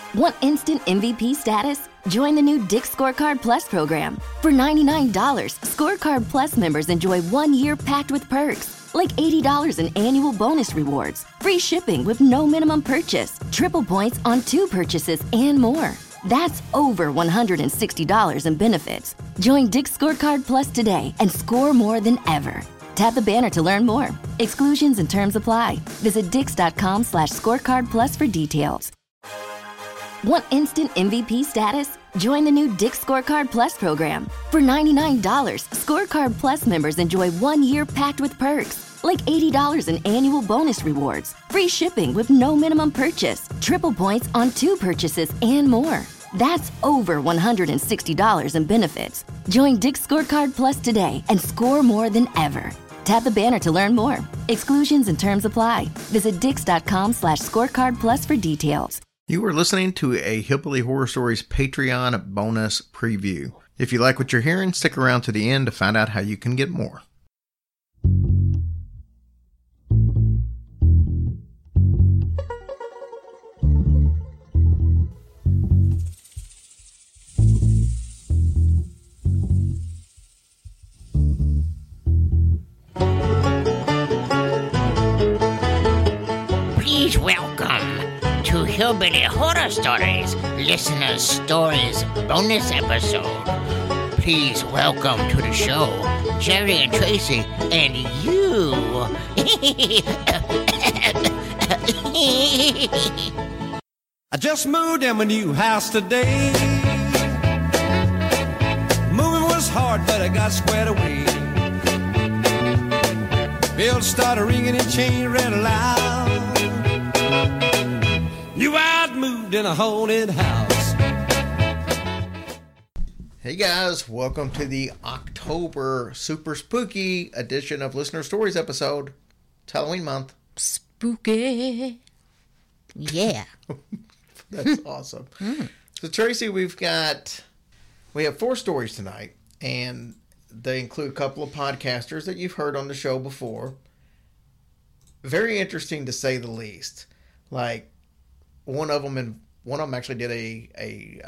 Want instant MVP status? Join the new Dick's Scorecard Plus program. For $99, Scorecard Plus members enjoy 1 year packed with perks, like $80 in annual bonus rewards, free shipping with no minimum purchase, triple points on 2 purchases, and more. That's over $160 in benefits. Join Dick's Scorecard Plus today and score more than ever. Tap the banner to learn more. Exclusions and terms apply. Visit dix.com/scorecard plus for details. Want instant MVP status? Join the new Dick's Scorecard Plus program. For $99, Scorecard Plus members enjoy 1 year packed with perks, like $80 in annual bonus rewards, free shipping with no minimum purchase, triple points on 2 purchases, and more. That's over $160 in benefits. Join Dick's Scorecard Plus today and score more than ever. Tap the banner to learn more. Exclusions and terms apply. Visit dix.com/scorecard plus for details. You are listening to a Hillbilly Horror Stories Patreon bonus preview. If you like what you're hearing, stick around to the end to find out how you can get more. Please welcome to Hillbilly Horror Stories Listeners' Stories bonus episode. Please welcome to the show Jerry and Tracy and you. I just moved in my new house today. Moving was hard, but I got squared away. Bells started ringing and chain read aloud. Knew I'd moved in a haunted house. Hey guys, welcome to the October super spooky edition of Listener Stories episode. It's Halloween month. Spooky. Yeah. That's awesome. So Tracy, we have 4 stories tonight, and they include a couple of podcasters that you've heard on the show before. Very interesting to say the least. Like, one of them actually did a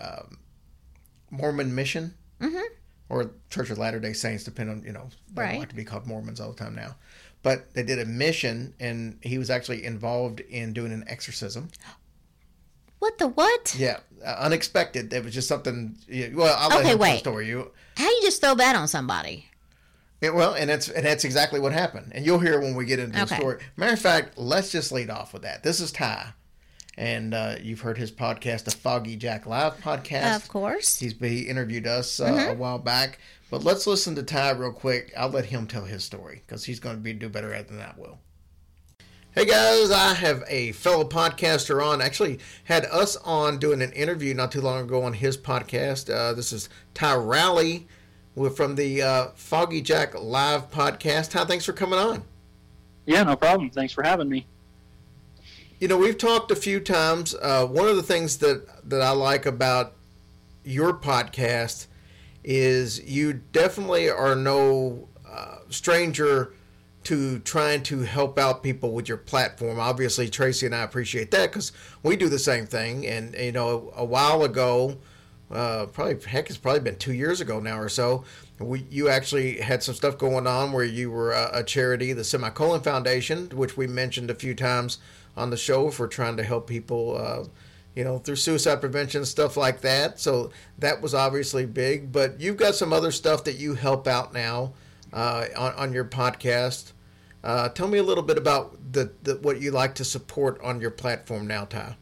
Mormon mission, or Church of Latter-day Saints, depending on, they don't like to be called Mormons all the time now. But they did a mission, and he was actually involved in doing an exorcism. What the what? Yeah, unexpected. It was just something. Well, I'll let him tell the story. How do you just throw that on somebody? Yeah, well, and that's exactly what happened, and you'll hear when we get into the story. Matter of fact, let's just lead off with that. This is Ty, and you've heard his podcast, the Foggy Jack Live podcast. Of course, he interviewed us a while back. But let's listen to Ty real quick. I'll let him tell his story because he's going to do better at it than I will. Hey guys, I have a fellow podcaster on. Actually, had us on doing an interview not too long ago on his podcast. This is Ty Rowley. We're from the Foggy Jack Live podcast. Ty, thanks for coming on. Yeah, no problem. Thanks for having me. We've talked a few times. One of the things that I like about your podcast is you definitely are no stranger to trying to help out people with your platform. Obviously, Tracy and I appreciate that because we do the same thing. And, a while ago, it's probably been 2 years ago now or so, you actually had some stuff going on where you were a charity, the Semicolon Foundation, which we mentioned a few times on the show for trying to help people, through suicide prevention, stuff like that. So that was obviously big. But you've got some other stuff that you help out now on your podcast. Tell me a little bit about what you like to support on your platform now, Ty.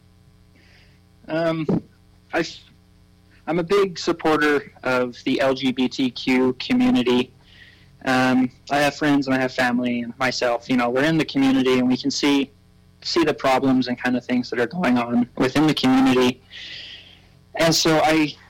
I'm a big supporter of the LGBTQ community. I have friends and I have family and myself. We're in the community and we can see the problems and kind of things that are going on within the community. And so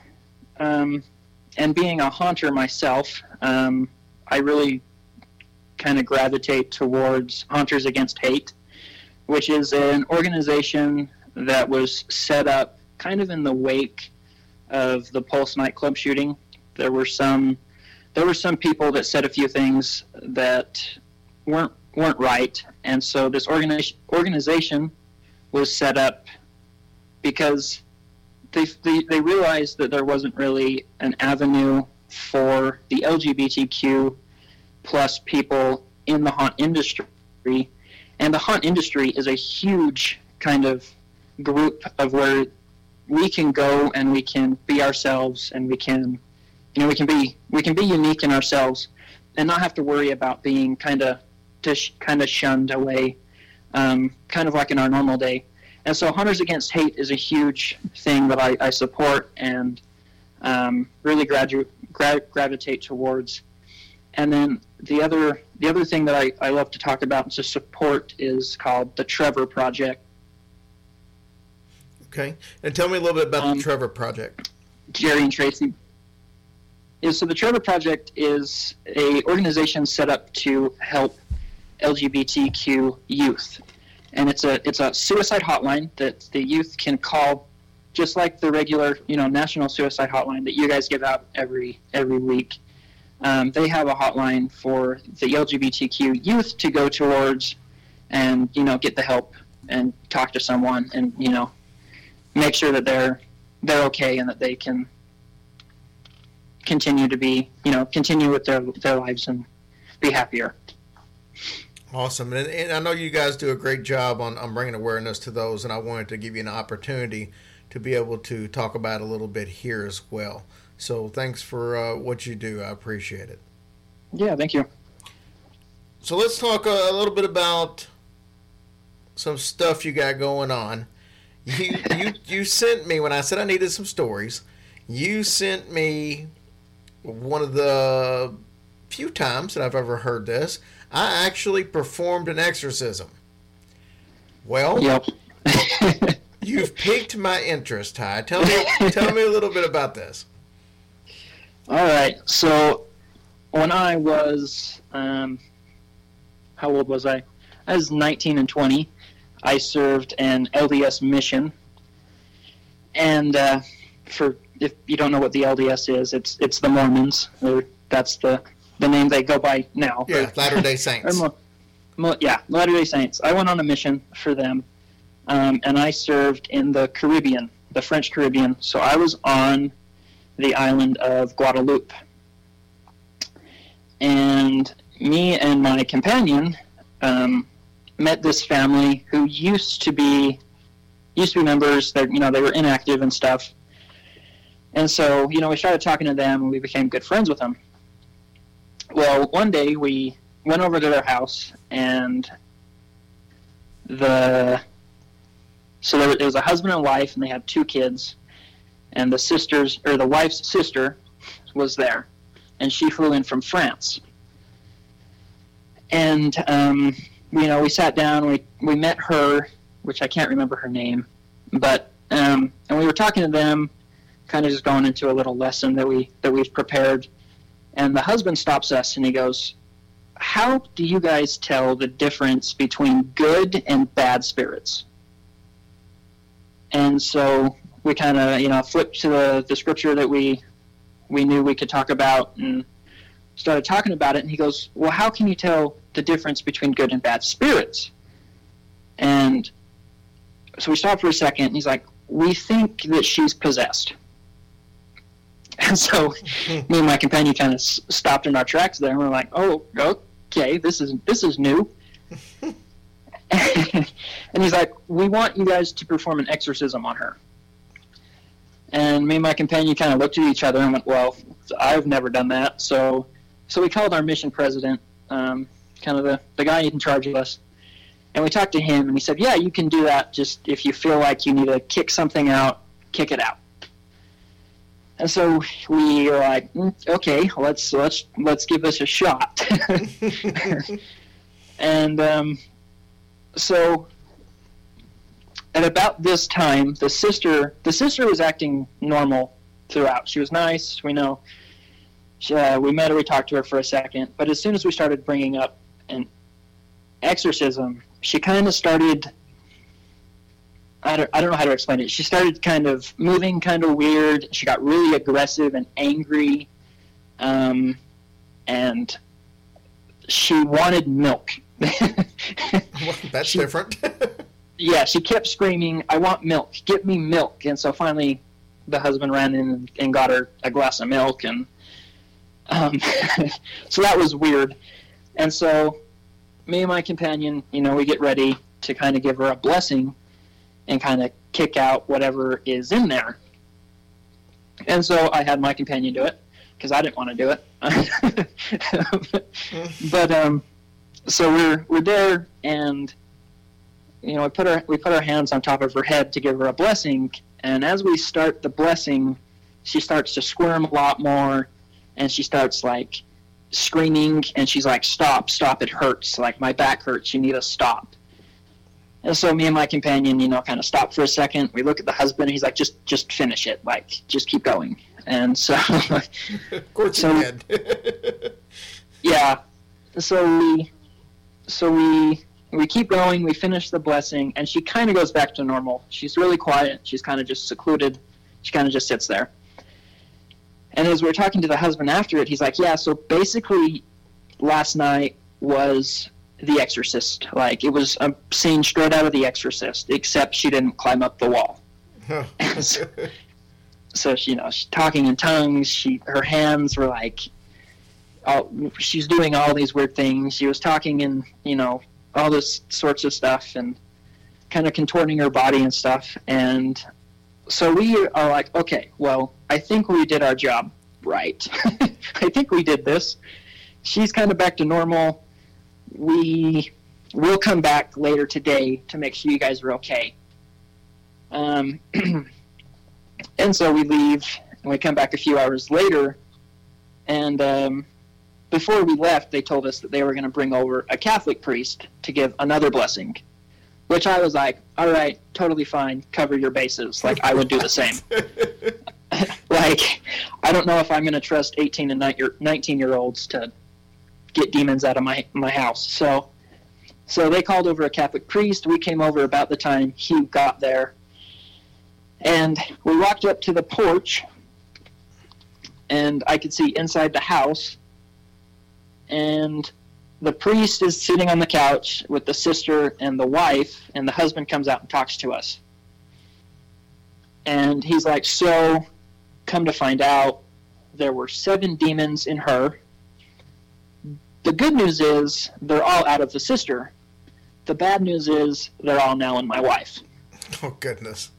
and being a haunter myself, I really kind of gravitate towards Haunters Against Hate, which is an organization that was set up kind of in the wake of the Pulse nightclub shooting. There were some people that said a few things that weren't right, and so this organization was set up because they realized that there wasn't really an avenue for the LGBTQ plus people in the haunt industry. And the haunt industry is a huge kind of group of where we can go and we can be ourselves, and we can be unique in ourselves and not have to worry about being kind of shunned away, kind of like in our normal day. And so Hunters Against Hate is a huge thing that I support and really gravitate towards. And then the other thing that I love to talk about and to support is called the Trevor Project. Okay. And tell me a little bit about the Trevor Project. Jerry and Tracy. So the Trevor Project is a organization set up to help LGBTQ youth. And it's a suicide hotline that the youth can call, just like the regular, national suicide hotline that you guys give out every week. They have a hotline for the LGBTQ youth to go towards and, get the help and talk to someone and, make sure that they're okay and that they can continue to be, continue with their lives and be happier. Awesome. And I know you guys do a great job on bringing awareness to those, and I wanted to give you an opportunity to be able to talk about it a little bit here as well. So thanks for what you do. I appreciate it. Yeah, thank you. So let's talk a little bit about some stuff you got going on. You sent me, when I said I needed some stories, you sent me one of the few times that I've ever heard this. I actually performed an exorcism. Well, yep. You've piqued my interest, Ty. Tell me a little bit about this. All right. So when I was, how old was I? I was 19 and 20. I served an LDS mission. And for if you don't know what the LDS is, it's the Mormons. That's the name they go by now. Yeah, Latter-day Saints. Latter-day Saints. I went on a mission for them, and I served in the Caribbean, the French Caribbean. So I was on the island of Guadeloupe. And me and my companion met this family who used to be members. They were inactive and stuff. And so, we started talking to them, and we became good friends with them. Well, one day we went over to their house, and it was a husband and wife, and they had 2 kids, and the wife's sister was there, and she flew in from France. And we sat down, we met her, which I can't remember her name, but and we were talking to them, kind of just going into a little lesson that we've prepared. And the husband stops us and he goes, "How do you guys tell the difference between good and bad spirits?" And so we kind of, flipped to the scripture that we knew we could talk about and started talking about it. And he goes, "Well, how can you tell the difference between good and bad spirits?" And so we stopped for a second, and he's like, "We think that she's possessed." And so me and my companion kind of stopped in our tracks there, and we're like, "Oh, okay, this is new." And he's like, "We want you guys to perform an exorcism on her." And me and my companion kind of looked at each other and went, "Well, I've never done that." So we called our mission president, kind of the guy in charge of us, and we talked to him, and he said, "Yeah, you can do that. Just if you feel like you need to kick something out, kick it out." And so we were like, "Okay, let's give this a shot." And so at about this time, the sister was acting normal throughout. She was nice. We know. We met her. We talked to her for a second. But as soon as we started bringing up an exorcism, she kind of started. I don't know how to explain it. She started kind of moving kind of weird. She got really aggressive and angry, and she wanted milk. Well, that's different. Yeah, she kept screaming, "I want milk, get me milk." And so finally the husband ran in and got her a glass of milk, and so that was weird. And so me and my companion, we get ready to kind of give her a blessing and kind of kick out whatever is in there. And so I had my companion do it because I didn't want to do it. But so we're there, and we put our hands on top of her head to give her a blessing. And as we start the blessing, she starts to squirm a lot more, and she starts like screaming, and she's like, "Stop, it hurts! Like my back hurts. You need to stop." And so me and my companion, kind of stop for a second. We look at the husband, and he's like, "Just finish it. Like, just keep going." And so, of course, you did. Yeah. So we keep going. We finish the blessing, and she kind of goes back to normal. She's really quiet. She's kind of just secluded. She kind of just sits there. And as we were talking to the husband after it, he's like, "Yeah, so basically last night was The Exorcist. Like, it was a scene straight out of The Exorcist, except she didn't climb up the wall." So she's talking in tongues. Her hands were like, she's doing all these weird things. She was talking in, all this sorts of stuff and kind of contorting her body and stuff. And so we are like, okay, well, I think we did our job right. I think we did this. She's kind of back to normal. We'll come back later today to make sure you guys are okay. And so we leave, and we come back a few hours later, and before we left, they told us that they were going to bring over a Catholic priest to give another blessing, which I was like, all right, totally fine, cover your bases. Like, I would do the same. Like, I don't know if I'm going to trust 18 and 19-year-olds to get demons out of my house. So they called over a Catholic priest. We came over about the time he got there. And we walked up to the porch, and I could see inside the house. And the priest is sitting on the couch with the sister and the wife, and the husband comes out and talks to us. And he's like, "So, come to find out, there were 7 demons in her. The good news is they're all out of the sister. The bad news is they're all now in my wife." Oh, goodness.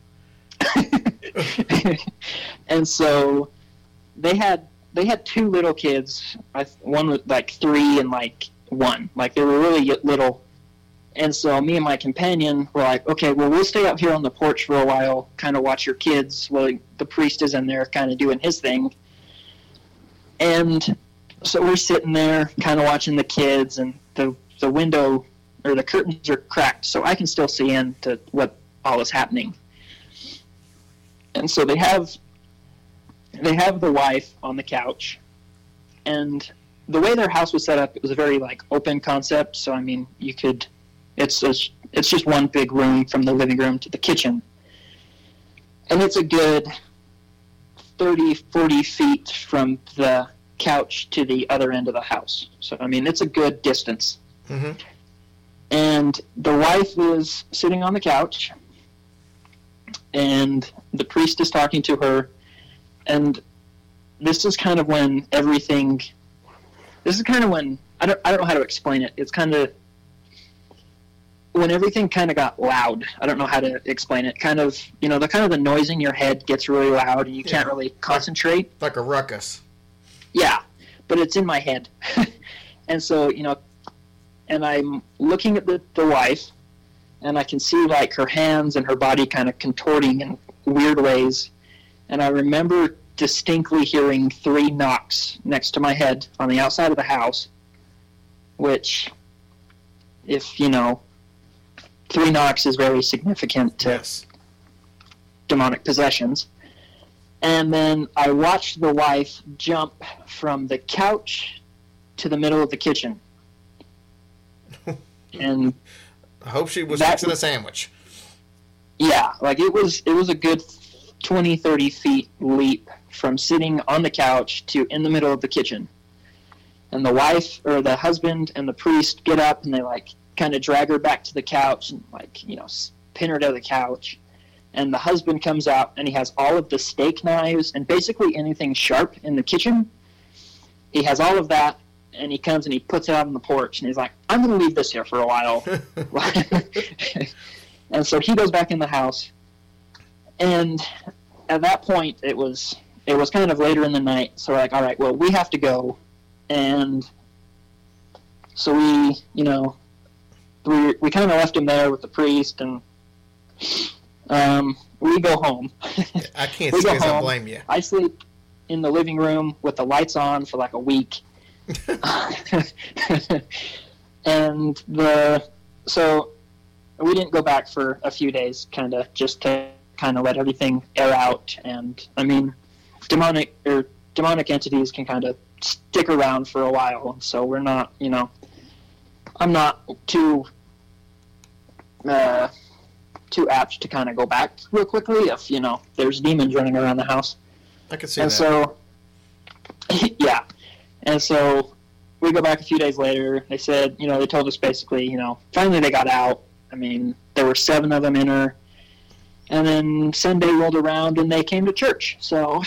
And so they had 2 little kids. One was like 3 and like 1. Like, they were really little. And so me and my companion were like, okay, well, we'll stay out here on the porch for a while, kind of watch your kids while the priest is in there kind of doing his thing. And so we're sitting there kind of watching the kids, and the window or the curtains are cracked, so I can still see into what all is happening. And so they have the wife on the couch, and the way their house was set up, it was a very like open concept. So I mean, it's just one big room from the living room to the kitchen, and it's a good 30-40 feet from the couch to the other end of the house. So I mean, it's a good distance. Mm-hmm. And the wife is sitting on the couch, and the priest is talking to her, and this is kind of when I don't know how to explain it. It's kind of when everything kind of got loud. I don't know how to explain it. Kind of, the noise in your head gets really loud, and you can't really concentrate. Like a ruckus. Yeah, but it's in my head. And so, and I'm looking at the wife, and I can see like her hands and her body kind of contorting in weird ways. And I remember distinctly hearing 3 knocks next to my head on the outside of the house, which, if 3 knocks is very significant to demonic possessions. And then I watched the wife jump from the couch to the middle of the kitchen. And I hope she was fixing a sandwich. Yeah, like it was a good 20-30 feet leap from sitting on the couch to in the middle of the kitchen. And the wife or the husband and the priest get up, and they like kind of drag her back to the couch and like, pin her to the couch. And the husband comes out, and he has all of the steak knives and basically anything sharp in the kitchen. He has all of that, and he comes and he puts it out on the porch, and he's like, I'm going to leave this here for a while. And so he goes back in the house. And at that point, it was kind of later in the night. So we're like, all right, well, we have to go. And so we kind of left him there with the priest, and we go home. I can't say I blame you. I sleep in the living room with the lights on for like a week. And so we didn't go back for a few days, just to let everything air out. And I mean, demonic entities can kind of stick around for a while. So we're not, I'm not too apt to kind of go back real quickly if, there's demons running around the house. I can see that. So, yeah. And so we go back a few days later. They said, they told us basically, finally they got out. I mean, there were 7 of them in her. And then Sunday rolled around and they came to church. So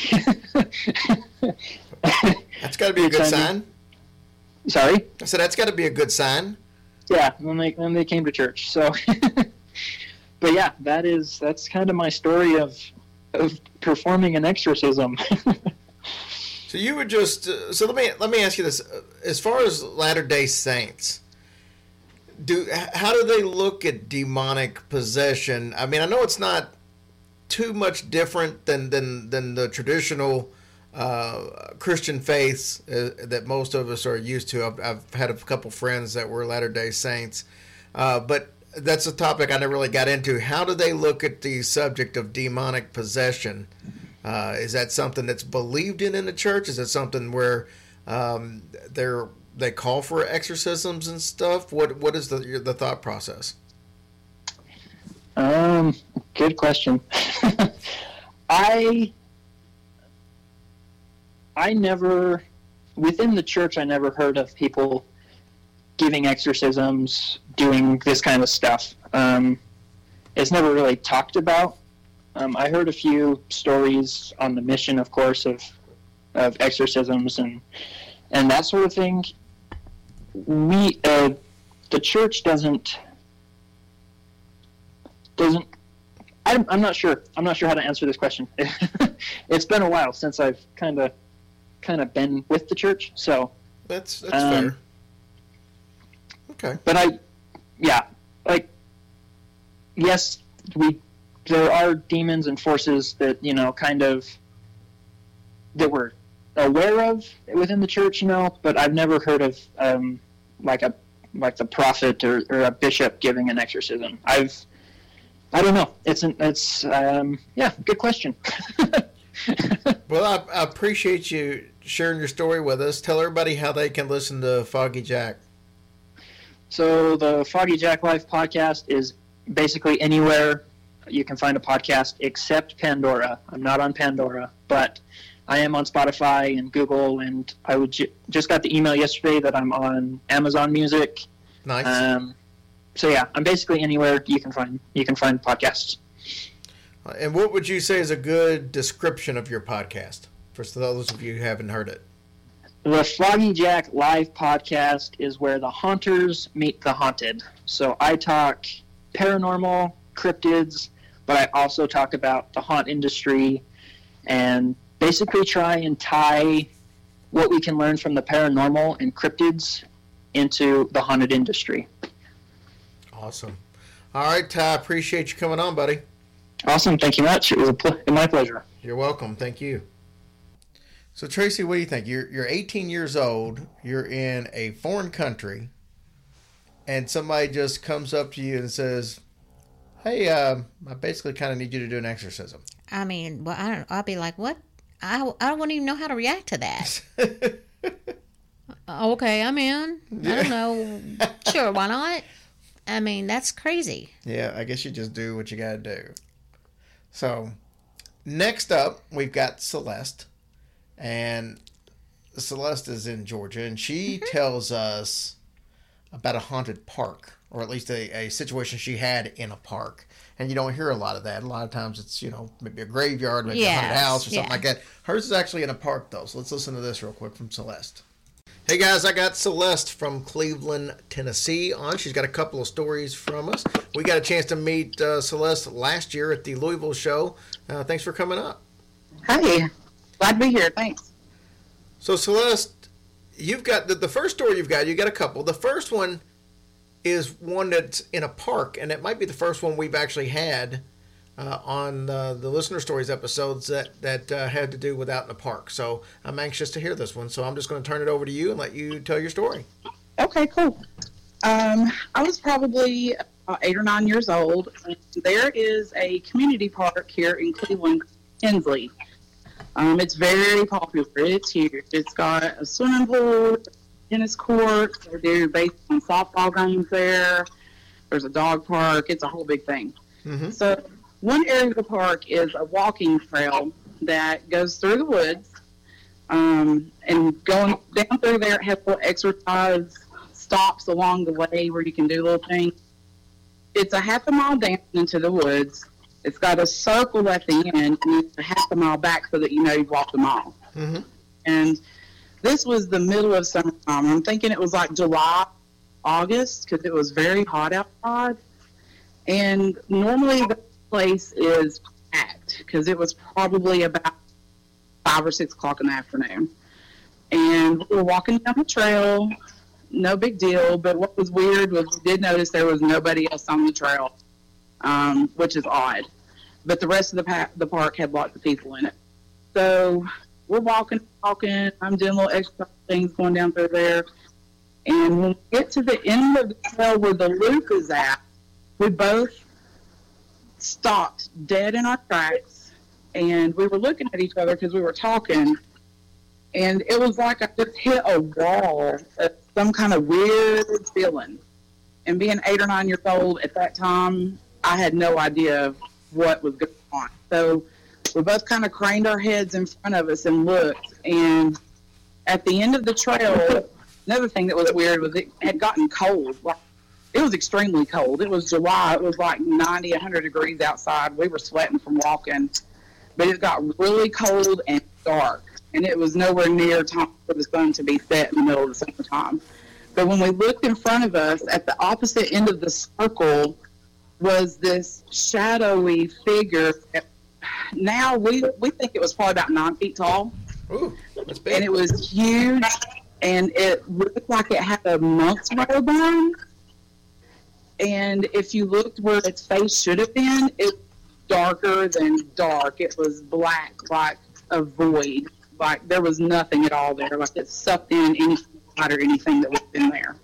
that's got to be a good sign. Sorry? I said that's got to be a good sign. Yeah, when they came to church. So, but yeah, that's kind of my story of performing an exorcism. So you would just so let me ask you this: as far as Latter-day Saints, how do they look at demonic possession? I mean, I know it's not too much different than the traditional Christian faiths that most of us are used to. I've had a couple friends that were Latter-day Saints, but that's a topic I never really got into. How do they look at the subject of demonic possession? Is that something that's believed in the church? Is it something where they call for exorcisms and stuff? What is the thought process? Good question. I never, within the church, I never heard of people giving exorcisms, doing this kind of stuff. It's never really talked about. I heard a few stories on the mission, of course, of exorcisms and that sort of thing. The church doesn't. I'm not sure. I'm not sure how to answer this question. It's been a while since I've kind of been with the church, so that's fair. Okay. But yes, there are demons and forces that that we're aware of within the church, but I've never heard of like the prophet or a bishop giving an exorcism. I don't know. It's good question. Well, I appreciate you sharing your story with us. Tell everybody how they can listen to Foggy Jack. So the Foggy Jack Life podcast is basically anywhere you can find a podcast except Pandora. I'm not on Pandora, but I am on Spotify and Google, and I just got the email yesterday that I'm on Amazon Music. Nice. So yeah, I'm basically anywhere you can find podcasts. And what would you say is a good description of your podcast for those of you who haven't heard it? The Foggy Jack Live podcast is where the haunters meet the haunted. So I talk paranormal, cryptids, but I also talk about the haunt industry and basically try and tie what we can learn from the paranormal and cryptids into the haunted industry. Awesome. All right, Ty, appreciate you coming on, buddy. Awesome. Thank you much. It was my pleasure. You're welcome. Thank you. So, Tracy, what do you think? You're 18 years old. You're in a foreign country, and somebody just comes up to you and says, hey, I basically kind of need you to do an exorcism. I mean, well, I'll be like, what? I wouldn't even know how to react to that. Okay, I'm in. I don't know. Sure, why not? I mean, that's crazy. Yeah, I guess you just do what you got to do. So, next up, we've got Celeste. And Celeste is in Georgia, and she tells us about a haunted park or at least a situation she had in a park. And you don't hear a lot of that. A lot of times it's, maybe a graveyard, maybe a haunted house or something like that. Hers is actually in a park, though. So let's listen to this real quick from Celeste. Hey, guys, I got Celeste from Cleveland, Tennessee on. She's got a couple of stories from us. We got a chance to meet Celeste last year at the Louisville show. Thanks for coming up. Hi. Glad to be here. Thanks. So, Celeste, you've got the first story you got a couple. The first one is one that's in a park, and it might be the first one we've actually had on the Listener Stories episodes that had to do with out in the park. So I'm anxious to hear this one. So I'm just going to turn it over to you and let you tell your story. Okay, cool. I was probably 8 or 9 years old. And there is a community park here in Cleveland, Hensley. It's very popular. It's huge. It's got a swimming pool, tennis court. They do baseball and softball games there. There's a dog park. It's a whole big thing. Mm-hmm. So one area of the park is a walking trail that goes through the woods. And going down through there, it has little exercise stops along the way where you can do little things. It's a half a mile down into the woods. It's got a circle at the end, and it's a half a mile back so that you know you've walked a mile. Mm-hmm. And this was the middle of summertime. I'm thinking it was like July, August, because it was very hot outside. And normally the place is packed because it was probably about 5 or 6 o'clock in the afternoon. And we were walking down the trail, no big deal. But what was weird was we did notice there was nobody else on the trail, which is odd. But the rest of the park had lots of people in it. So we're walking. I'm doing little extra things going down through there. And when we get to the end of the trail where the loop is at, we both stopped dead in our tracks. And we were looking at each other because we were talking. And it was like I just hit a wall of some kind of weird feeling. And being 8 or 9 years old at that time, I had no idea what was going on. So we both kind of craned our heads in front of us and looked. And at the end of the trail, another thing that was weird was it had gotten cold. Like, it was extremely cold. It was July. It was like 90, 100 degrees outside. We were sweating from walking. But it got really cold and dark. And it was nowhere near time for the sun to be set in the middle of the summertime. But when we looked in front of us, at the opposite end of the circle was this shadowy figure. Now we think it was probably about 9 feet tall. Ooh, that's big. And it was huge, and it looked like it had a monk's robe on. And if you looked where its face should have been, it was darker than dark. It was black, like a void. Like there was nothing at all there. Like it sucked in any light or anything that was in there.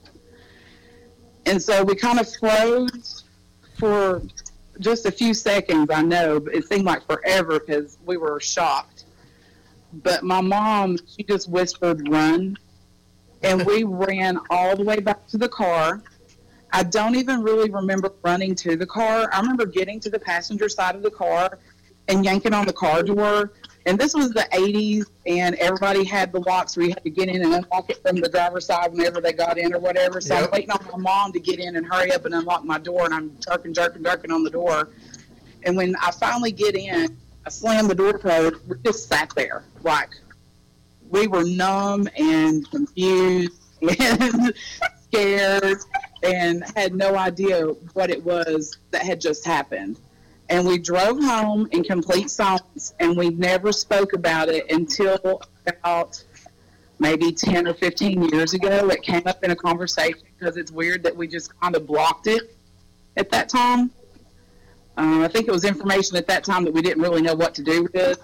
And so we kind of froze for just a few seconds, I know, but it seemed like forever because we were shocked. But my mom, she just whispered, "Run." And we ran all the way back to the car. I don't even really remember running to the car. I remember getting to the passenger side of the car and yanking on the car door. And this was the 80s, and everybody had the locks where you had to get in and unlock it from the driver's side whenever they got in or whatever. So I'm waiting on my mom to get in and hurry up and unlock my door, and I'm jerking on the door. And when I finally get in, I slam the door closed. We just sat there. Like, we were numb and confused and scared and had no idea what it was that had just happened. And we drove home in complete silence, and we never spoke about it until about maybe 10 or 15 years ago. It came up in a conversation because it's weird that we just kind of blocked it at that time. I think it was information at that time that we didn't really know what to do with.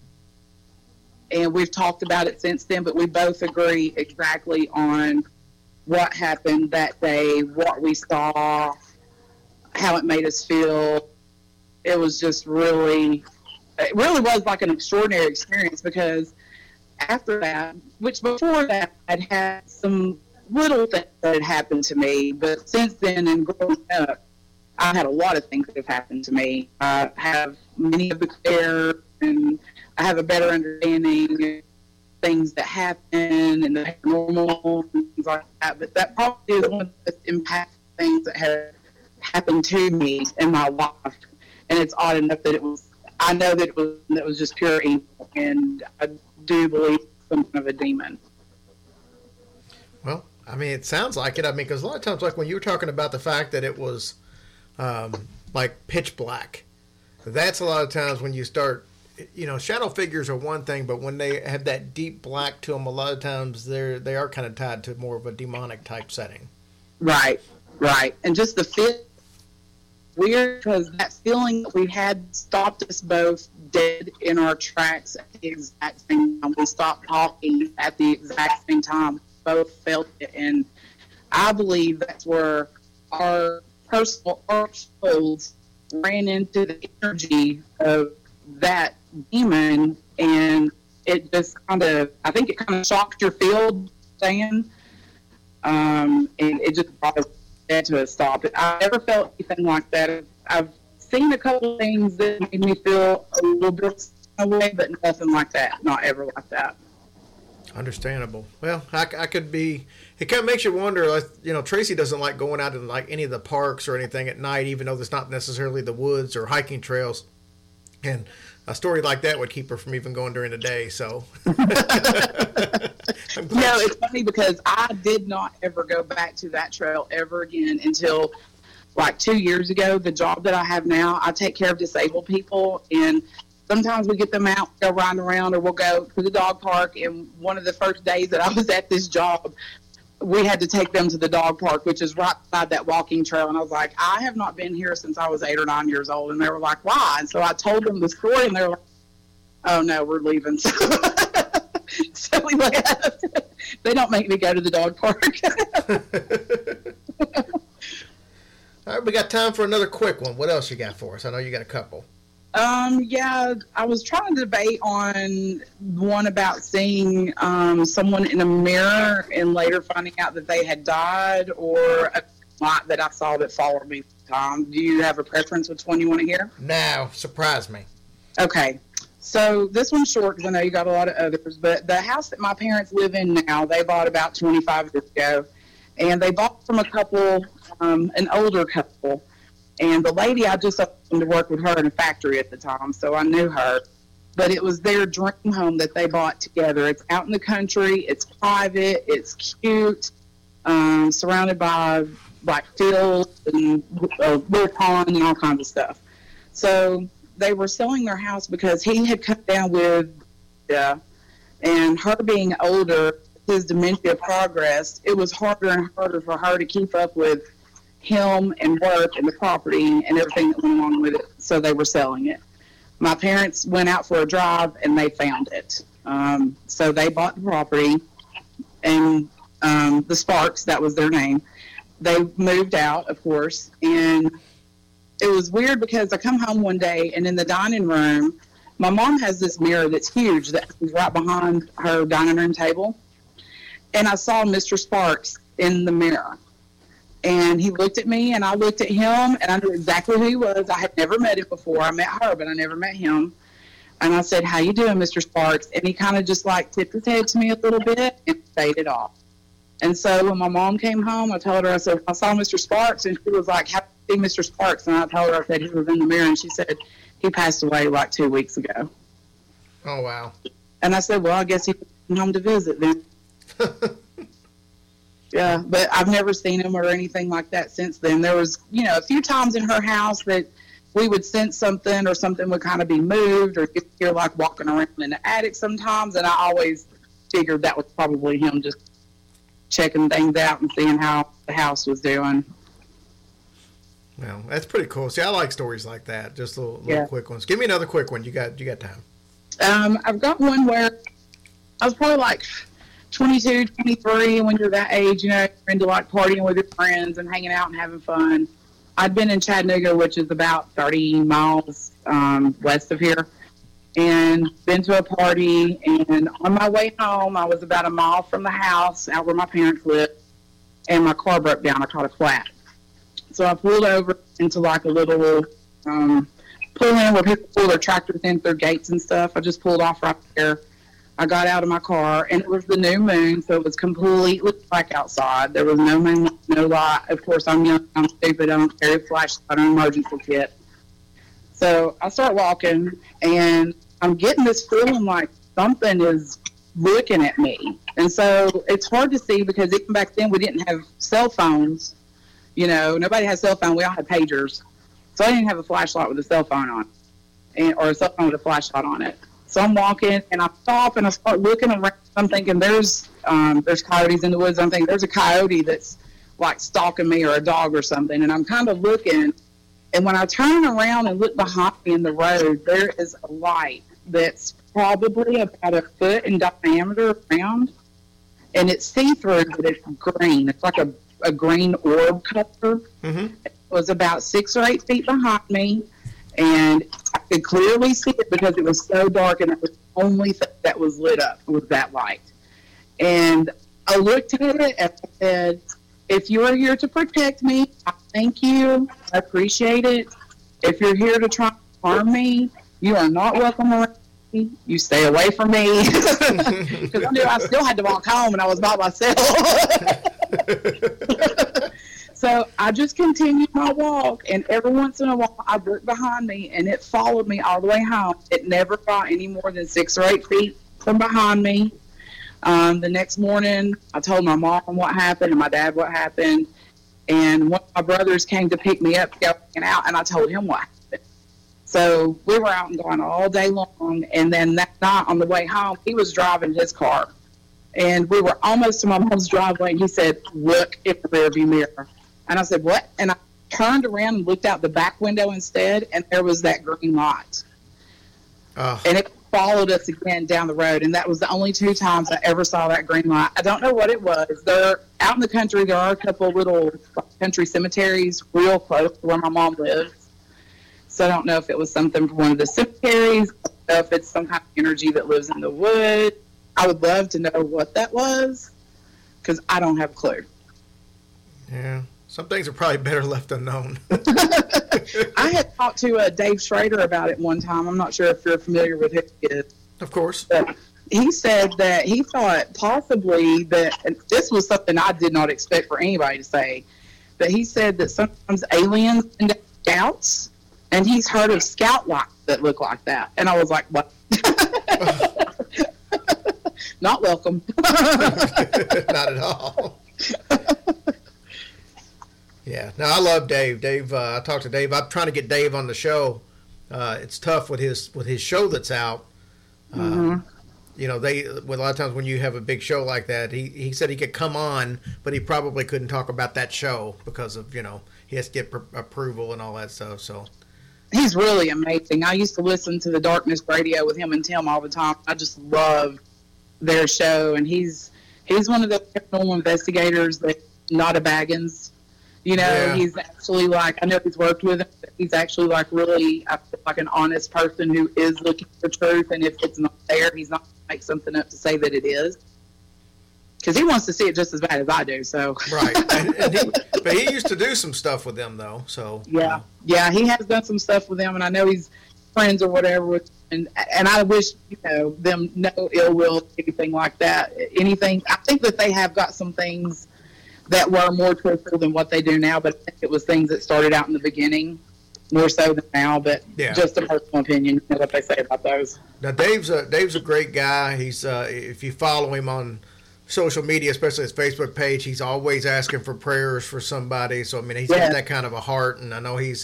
And we've talked about it since then, but we both agree exactly on what happened that day, what we saw, how it made us feel. It was just it really was like an extraordinary experience because after that, which before that I'd had some little things that had happened to me, but since then and growing up, I had a lot of things that have happened to me. I have many of the care, and I have a better understanding of things that happen and the paranormal and things like that. But that probably is one of the most impactful things that have happened to me in my life, and it's odd enough that I know that it was just pure evil, and I do believe something of a demon. Well, I mean, it sounds like it. I mean, because a lot of times, like when you were talking about the fact that it was like pitch black, that's a lot of times when you start, shadow figures are one thing, but when they have that deep black to them, a lot of times they are kind of tied to more of a demonic type setting. Right. And just the feel weird, because that feeling that we had stopped us both dead in our tracks at the exact same time. We stopped talking at the exact same time. Both felt it, and I believe that's where our personal souls ran into the energy of that demon, and it just I think it kind of shocked your field, saying, and it just brought us to a stop. I never felt anything like that. I've seen a couple of things that made me feel a little bit away, but nothing like that. Not ever like that. Understandable. Well, I could be. It kind of makes you wonder. Tracy doesn't like going out to like any of the parks or anything at night, even though there's not necessarily the woods or hiking trails. And a story like that would keep her from even going during the day. So, it's funny because I did not ever go back to that trail ever again until like 2 years ago. The job that I have now, I take care of disabled people, and sometimes we get them out, go riding around, or we'll go to the dog park. And one of the first days that I was at this job, we had to take them to the dog park, which is right beside that walking trail. And I was like, I have not been here since I was 8 or 9 years old. And they were like, why? And so I told them the story, and they were like, oh, no, we're leaving. So we left. They don't make me go to the dog park. All right, we got time for another quick one. What else you got for us? I know you got a couple. I was trying to debate on one about seeing someone in a mirror and later finding out that they had died, or a light that I saw that followed me. Tom, do you have a preference which one you want to hear? No, surprise me. Okay, so this one's short because I know you got a lot of others, but the house that my parents live in now, they bought about 25 years ago, and they bought from a couple, an older couple. And the lady, I just happened to work with her in a factory at the time, so I knew her. But it was their dream home that they bought together. It's out in the country. It's private. It's cute, surrounded by like fields and a little pond and all kinds of stuff. So they were selling their house because he had come down with dementia, and her being older, his dementia progressed. It was harder and harder for her to keep up with him and work and the property and everything that went along with it, so they were selling it. My parents went out for a drive and they found it. So they bought the property, and the Sparks, that was their name, they moved out, of course. And it was weird because I come home one day, and in the dining room, my mom has this mirror that's huge that's right behind her dining room table, and I saw Mr. Sparks in the mirror. And he looked at me, and I looked at him, and I knew exactly who he was. I had never met him before. I met her, but I never met him. And I said, how you doing, Mr. Sparks? And he kind of just like tipped his head to me a little bit and faded off. And so when my mom came home, I told her, I said, I saw Mr. Sparks. And she was like, how do you see Mr. Sparks? And I told her, I said, he was in the mirror. And she said, he passed away like 2 weeks ago. Oh, wow. And I said, well, I guess he came home to visit then. Yeah, but I've never seen him or anything like that since then. There was, a few times in her house that we would sense something, or something would kind of be moved, or you're like walking around in the attic sometimes, and I always figured that was probably him just checking things out and seeing how the house was doing. Well, that's pretty cool. See, I like stories like that. Just little quick ones. Give me another quick one. You got time. I've got one where I was probably like 22, 23, when you're that age, you're into like partying with your friends and hanging out and having fun. I'd been in Chattanooga, which is about 30 miles west of here, and been to a party. And on my way home, I was about a mile from the house, out where my parents lived, and my car broke down. I caught a flat. So I pulled over into like a little pull in where people pull their tractors in through gates and stuff. I just pulled off right there. I got out of my car, and it was the new moon, so it was completely black outside. There was no moon, no no lie. Of course, I'm young, I'm stupid, I don't carry a flashlight or an emergency kit. So I start walking, and I'm getting this feeling like something is looking at me. And so it's hard to see because even back then we didn't have cell phones. You know, nobody had cell phone. We all had pagers. So I didn't have a flashlight with a cell phone on, or a cell phone with a flashlight on it. So I'm walking, and I stop, and I start looking around. I'm thinking there's coyotes in the woods. I'm thinking there's a coyote that's like stalking me, or a dog or something. And I'm kind of looking, and when I turn around and look behind me in the road, there is a light that's probably about a foot in diameter around, and it's see-through, but it's green. It's like a green orb color. Mm-hmm. It was about 6 or 8 feet behind me, and I could clearly see it because it was so dark, and it was the only thing that was lit up was that light. And I looked at it and I said, if you are here to protect me, I thank you. I appreciate it. If you're here to try to harm me, you are not welcome around me. You stay away from me. Because I knew I still had to walk home and I was by myself. So I just continued my walk, and every once in a while I looked behind me, and it followed me all the way home. It never got any more than 6 or 8 feet from behind me. The next morning, I told my mom what happened and my dad what happened. And one of my brothers came to pick me up to go hang out, and I told him what happened. So we were out and gone all day long. And then that night on the way home, he was driving his car. And we were almost to my mom's driveway, and he said, look in the rearview mirror. And I said, what? And I turned around and looked out the back window instead, and there was that green light. And it followed us again down the road, and that was the only 2 times I ever saw that green light. I don't know what it was. Out in the country, there are a couple little country cemeteries real close to where my mom lives. So I don't know if it was something from one of the cemeteries, or if it's some kind of energy that lives in the woods. I would love to know what that was, because I don't have a clue. Yeah. Some things are probably better left unknown. I had talked to Dave Schrader about it one time. I'm not sure if you're familiar with him. Of course. But he said that he thought possibly that, and this was something I did not expect for anybody to say, but he said that sometimes aliens send out scouts, and he's heard of scout lights that look like that. And I was like, what? Not welcome. Not at all. Yeah. No, I love Dave. I talked to Dave. I'm trying to get Dave on the show. It's tough with his show that's out. Mm-hmm. You know, a lot of times when you have a big show like that, he said he could come on, but he probably couldn't talk about that show because of, you know, he has to get approval and all that stuff. So he's really amazing. I used to listen to the Darkness Radio with him and Tim all the time. I just love their show, and he's one of the paranormal investigators that not a Baggins. You know, yeah. He's actually like, I know he's worked with him, but he's actually like really, I feel like an honest person who is looking for truth. And if it's not there, he's not going to make something up to say that it is. Because he wants to see it just as bad as I do. So right. But he used to do some stuff with them, though. So yeah. Yeah, he has done some stuff with them. And I know he's friends or whatever with, and I wish, you know, them no ill will, anything like that. Anything. I think that they have got some things that were more truthful than what they do now, but I think it was things that started out in the beginning more so than now. But yeah. Just a personal opinion, you know what they say about those. Now, Dave's a great guy. He's if you follow him on social media, especially his Facebook page, he's always asking for prayers for somebody. So I mean, he's got that kind of a heart, and I know he's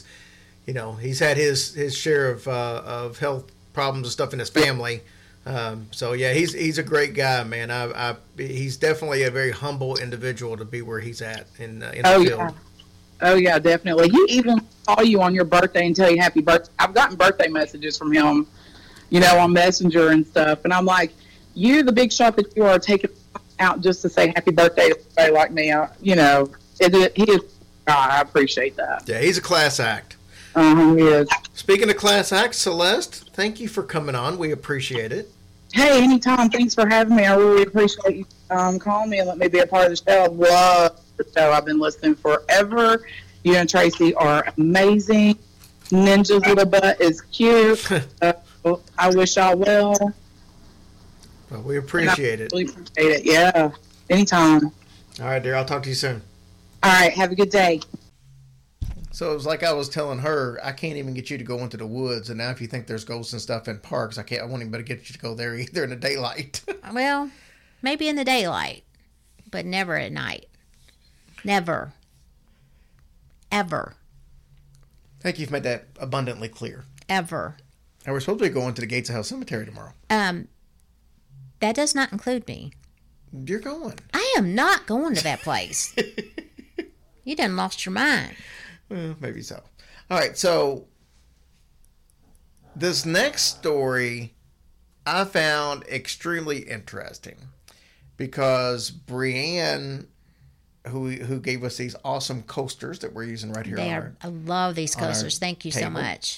had his share of health problems and stuff in his family. So yeah, he's a great guy, man. He's definitely a very humble individual to be where he's at in the field. Yeah. Oh yeah, definitely. He even call you on your birthday and tell you happy birthday. I've gotten birthday messages from him, you know, on Messenger and stuff. And I'm like, you, the big shot that you are, taking out just to say happy birthday to somebody like me. You know, he is. I appreciate that. Yeah, he's a class act. He is. Speaking of class acts, Celeste, thank you for coming on. We appreciate it. Hey, anytime. Thanks for having me. I really appreciate you calling me and let me be a part of the show. I love the show. I've been listening forever. You and Tracy are amazing. Ninja's little butt is cute. I wish y'all well. Well, we appreciate it. Really appreciate it. Yeah. Anytime. All right, dear. I'll talk to you soon. All right. Have a good day. So it was like I was telling her, I can't even get you to go into the woods, and now if you think there's ghosts and stuff in parks, I won't even better get you to go there either in the daylight. Well, maybe in the daylight, but never at night. Never. Ever. I think you've made that abundantly clear. Ever. And we're supposed to be going to the Gates of Hell Cemetery tomorrow. That does not include me. You're going. I am not going to that place. You done lost your mind. Well, maybe so. All right, so this next story I found extremely interesting because Brianne, who gave us these awesome coasters that we're using right here. I love these coasters. Thank you so much.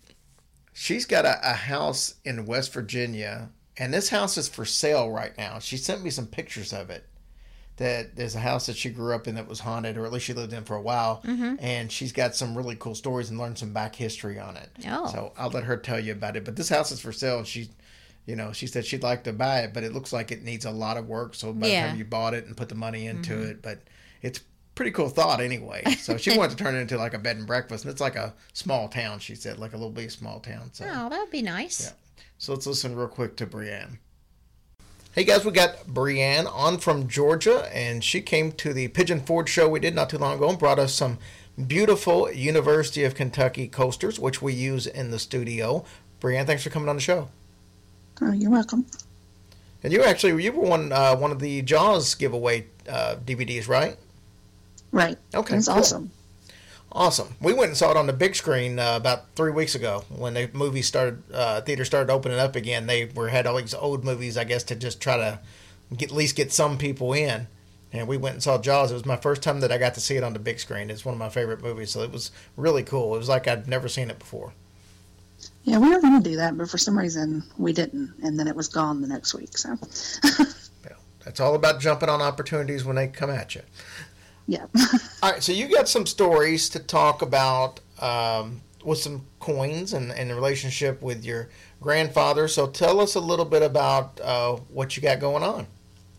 She's got a house in West Virginia, and this house is for sale right now. She sent me some pictures of it. That there's a house that she grew up in that was haunted, or at least she lived in for a while, and she's got some really cool stories and learned some back history on it. Oh. So I'll let her tell you about it. But this house is for sale, and she said she'd like to buy it, but it looks like it needs a lot of work. So by the time you bought it and put the money into it, but it's pretty cool thought anyway. So she wanted to turn it into like a bed and breakfast, and it's like a small town. She said, like a little bitty small town. So that would be nice. Yeah. So let's listen real quick to Brianne. Hey guys, we got Brianne on from Georgia, and she came to the Pigeon Forge show we did not too long ago and brought us some beautiful University of Kentucky coasters, which we use in the studio. Brianne, thanks for coming on the show. Oh, you're welcome. And you were one of the Jaws giveaway DVDs, right? Right. Okay. It's cool. Awesome. We went and saw it on the big screen about 3 weeks ago when the movie theaters started opening up again. They had all these old movies, I guess, to just try to at least get some people in. And we went and saw Jaws. It was my first time that I got to see it on the big screen. It's one of my favorite movies, so it was really cool. It was like I'd never seen it before. Yeah, we were going to do that, but for some reason we didn't, and then it was gone the next week. So Well, that's all about jumping on opportunities when they come at you. Yeah. All right, so you got some stories to talk about with some coins and the relationship with your grandfather. So tell us a little bit about what you got going on.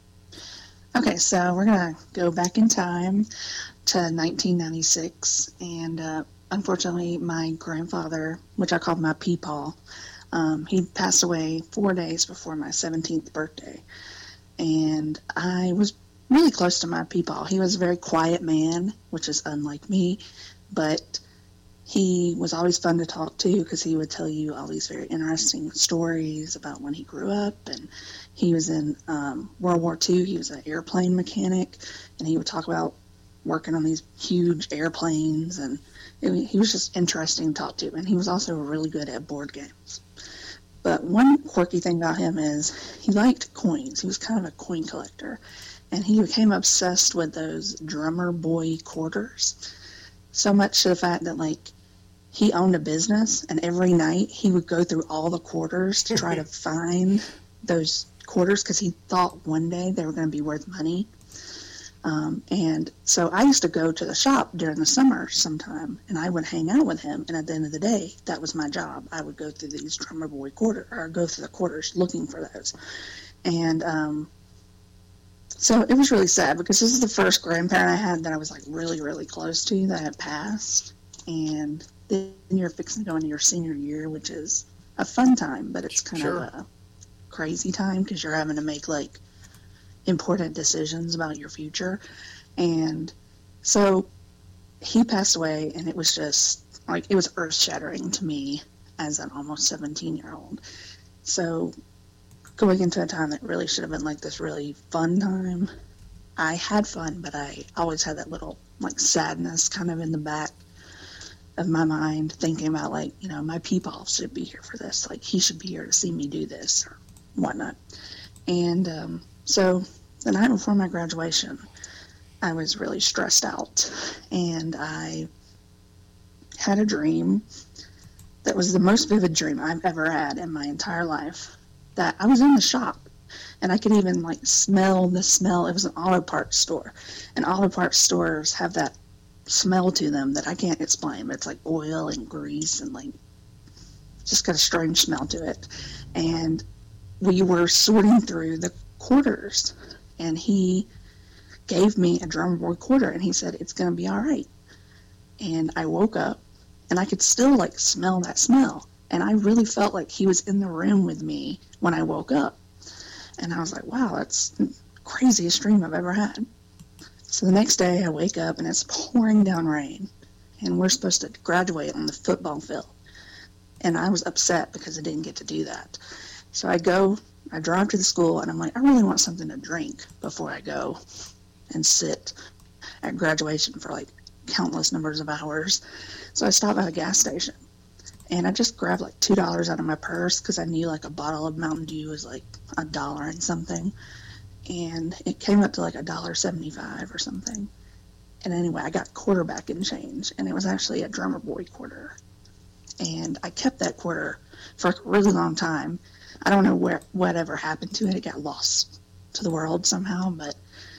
Okay, so we're going to go back in time to 1996, and unfortunately my grandfather, which I called my peepaw, he passed away 4 days before my 17th birthday, and I was really close to my peepaw. He was a very quiet man, which is unlike me, but he was always fun to talk to because he would tell you all these very interesting stories about when he grew up. And he was in World War II. He was an airplane mechanic, and he would talk about working on these huge airplanes, and he was just interesting to talk to. And he was also really good at board games. But one quirky thing about him is he liked coins. He was kind of a coin collector. And he became obsessed with those drummer boy quarters, so much to the fact that, like, he owned a business, and every night he would go through all the quarters to try to find those quarters because he thought one day they were going to be worth money. And so I used to go to the shop during the summer sometime, and I would hang out with him. And at the end of the day, that was my job. I would go through these drummer boy go through the quarters looking for those. And so it was really sad because this is the first grandparent I had that I was like really, really close to that had passed. And then you're fixing to go into your senior year, which is a fun time, but it's kind of a crazy time because you're having to make like important decisions about your future. And so he passed away, and it was just like, it was earth shattering to me as an almost 17-year-old. So going into a time that really should have been like this really fun time, I had fun, but I always had that little like sadness kind of in the back of my mind, thinking about like, you know, my peepaw should be here for this. Like, he should be here to see me do this or whatnot. And so the night before my graduation, I was really stressed out, and I had a dream that was the most vivid dream I've ever had in my entire life. That I was in the shop, and I could even like smell the smell. It was an auto parts store, and auto parts stores have that smell to them that I can't explain. It's like oil and grease and like just got a strange smell to it. And we were sorting through the quarters, and he gave me a drummer boy quarter, and he said, "It's going to be all right." And I woke up, and I could still like smell that smell. And I really felt like he was in the room with me when I woke up. And I was like, wow, that's the craziest dream I've ever had. So the next day I wake up and it's pouring down rain. And we're supposed to graduate on the football field. And I was upset because I didn't get to do that. So I drive to the school, and I'm like, I really want something to drink before I go and sit at graduation for like countless numbers of hours. So I stop at a gas station. And I just grabbed like $2 out of my purse because I knew like a bottle of Mountain Dew was like $1 and something. And it came up to like $1.75 or something. And anyway, I got quarterback in change, and it was actually a drummer boy quarter. And I kept that quarter for a really long time. I don't know whatever happened to it. It got lost to the world somehow, but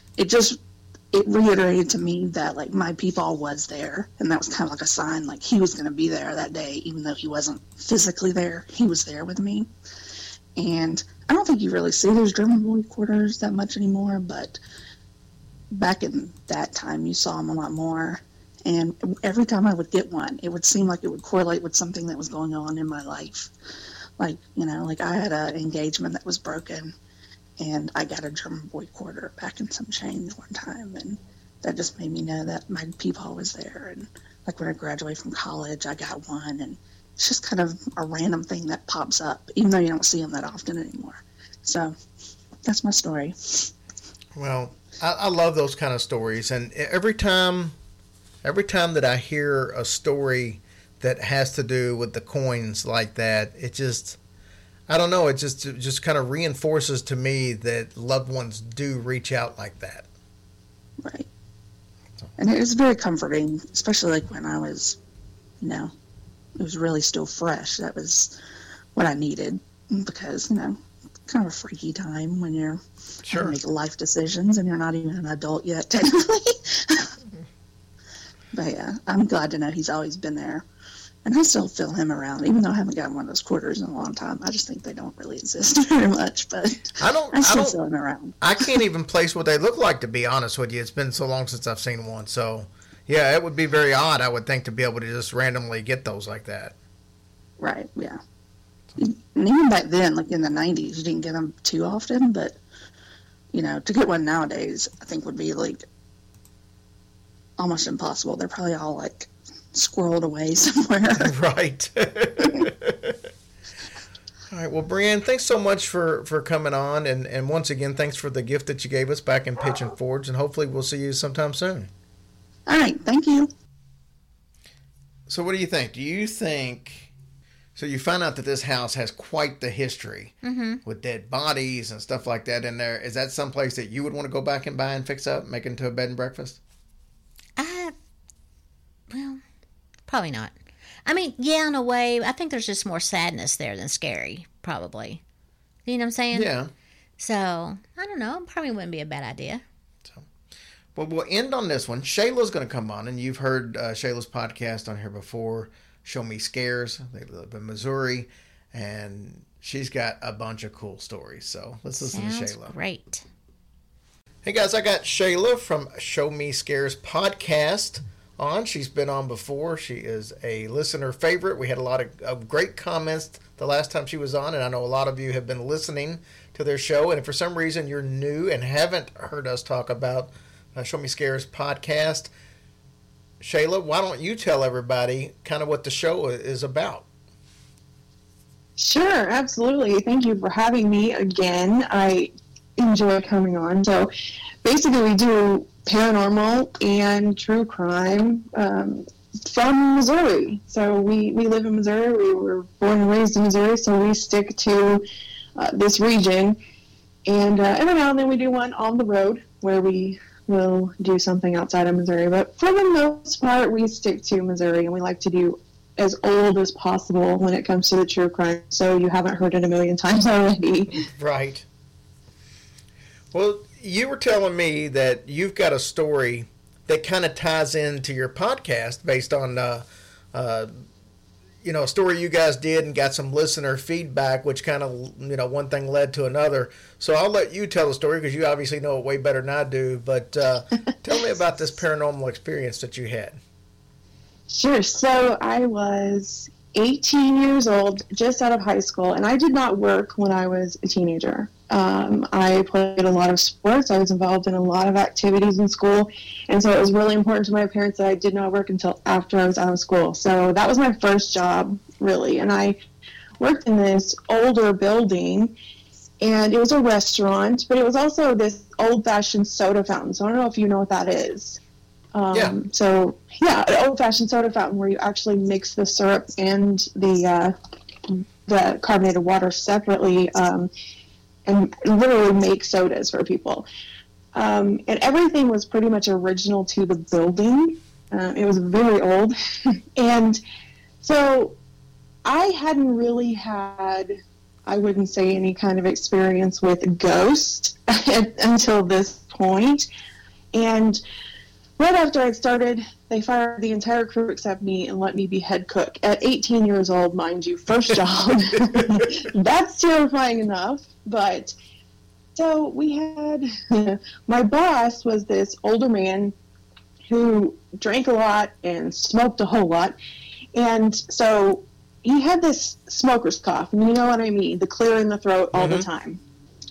it reiterated to me that like my peepaw was there, and that was kind of like a sign like he was going to be there that day, even though he wasn't physically there. He was there with me. And I don't think you really see those drummer boy quarters that much anymore, but back in that time you saw them a lot more. And every time I would get one, it would seem like it would correlate with something that was going on in my life. Like, like I had an engagement that was broken, and I got a drummer boy quarter back in some change one time, and that just made me know that my peepaw was there. And like when I graduated from college, I got one, and it's just kind of a random thing that pops up, even though you don't see them that often anymore. So that's my story. Well, I love those kind of stories, and every time that I hear a story that has to do with the coins like that, it just, I don't know, it just kind of reinforces to me that loved ones do reach out like that. Right. And it was very comforting, especially like when I was, it was really still fresh. That was what I needed because, kind of a freaky time when you're trying to make life decisions and you're not even an adult yet, technically. But yeah, I'm glad to know he's always been there. And I still feel him around, even though I haven't gotten one of those quarters in a long time. I just think they don't really exist very much, but I still feel him around. I can't even place what they look like, to be honest with you. It's been so long since I've seen one. So, yeah, it would be very odd, I would think, to be able to just randomly get those like that. Right, yeah. And even back then, like in the 90s, you didn't get them too often, but, to get one nowadays, I think would be like almost impossible. They're probably all like squirreled away somewhere. Right. All right. Well, Brianne, thanks so much for coming on. And once again, thanks for the gift that you gave us back in Pigeon Forge. And hopefully we'll see you sometime soon. All right. Thank you. So what do you think? So you find out that this house has quite the history with dead bodies and stuff like that in there. Is that someplace that you would want to go back and buy and fix up, make into a bed and breakfast? Well, probably not. I mean, yeah, in a way. I think there's just more sadness there than scary, probably. You know what I'm saying? Yeah. So, I don't know. Probably wouldn't be a bad idea. So, well, we'll end on this one. Shayla's going to come on, and you've heard Shayla's podcast on here before, Show Me Scares. They live in Missouri, and she's got a bunch of cool stories. So, let's listen to Shayla. Great. Hey, guys, I got Shayla from Show Me Scares podcast on. She's been on before. She is a listener favorite. We had a lot of great comments the last time she was on, and I know a lot of you have been listening to their show, and if for some reason you're new and haven't heard us talk about Show Me Scares podcast, Shayla, why don't you tell everybody kind of what the show is about? Sure, absolutely. Thank you for having me again. I enjoy coming on. So basically we do paranormal and true crime from Missouri. So we live in Missouri. We were born and raised in Missouri, so we stick to this region. And every now and then we do one on the road where we will do something outside of Missouri. But for the most part, we stick to Missouri, and we like to do as old as possible when it comes to the true crime, so you haven't heard it a million times already. Right. Well, you were telling me that you've got a story that kind of ties into your podcast based on a story you guys did and got some listener feedback, which kind of, one thing led to another. So I'll let you tell the story because you obviously know it way better than I do. But tell me about this paranormal experience that you had. Sure. So I was 18 years old, just out of high school, and I did not work when I was a teenager. I played a lot of sports. I was involved in a lot of activities in school, and so it was really important to my parents that I did not work until after I was out of school. So that was my first job, really, and I worked in this older building, and it was a restaurant, but it was also this old-fashioned soda fountain. So I don't know if you know what that is. So, yeah, an old-fashioned soda fountain where you actually mix the syrup and the carbonated water separately, and literally make sodas for people. And everything was pretty much original to the building. It was very old. And so I hadn't really had, I wouldn't say, any kind of experience with ghosts until this point. And right after I started, they fired the entire crew except me and let me be head cook. At 18 years old, mind you, first job. That's terrifying enough. But so we had, my boss was this older man who drank a lot and smoked a whole lot. And so he had this smoker's cough. You know what I mean? The clear in the throat all the time.